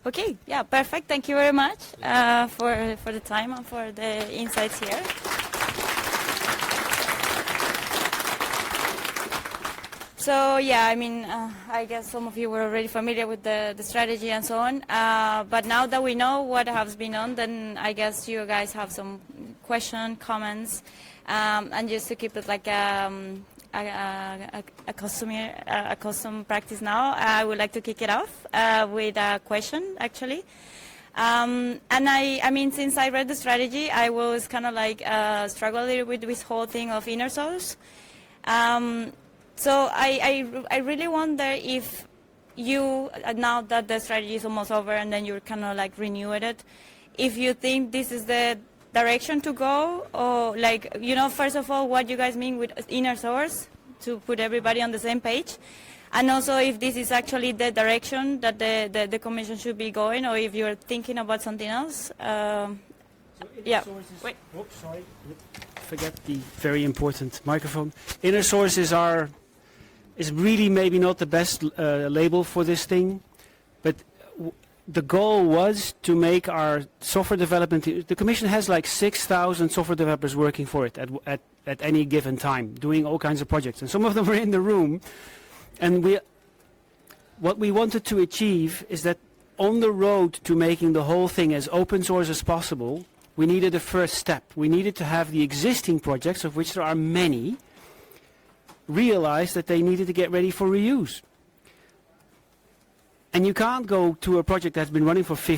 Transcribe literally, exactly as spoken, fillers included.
Okay, yeah, perfect. Thank you very much uh, for, for the time and for the insights here. So yeah, I mean, uh, I guess some of you were already familiar with the, the strategy and so on. Uh, but now that we know what has been on, then I guess you guys have some questions, comments, um, and just to keep it like um, a, a, a, custom, a custom practice now, I would like to kick it off uh, with a question, actually. Um, and I, I mean, since I read the strategy, I was kind of like uh, struggling with this whole thing of inner source. Um, So I, I, I really wonder if you, now that the strategy is almost over and then you're kind of like renewing it, if you think this is the direction to go, or like, you know, first of all, what you guys mean with inner source, to put everybody on the same page, and also if this is actually the direction that the, the, the Commission should be going, or if you're thinking about something else. Um, so yeah. Sources, Wait. Oops, sorry. Forget the very important microphone. Inner sources are is really maybe not the best uh, label for this thing, but w the goal was to make our software development. The Commission has like six thousand software developers working for it at, at, at any given time, doing all kinds of projects, and some of them were in the room. And we, what we wanted to achieve is that on the road to making the whole thing as open source as possible, we needed a first step. We needed to have the existing projects, of which there are many, realized that they needed to get ready for reuse. And you can't go to a project that's been running for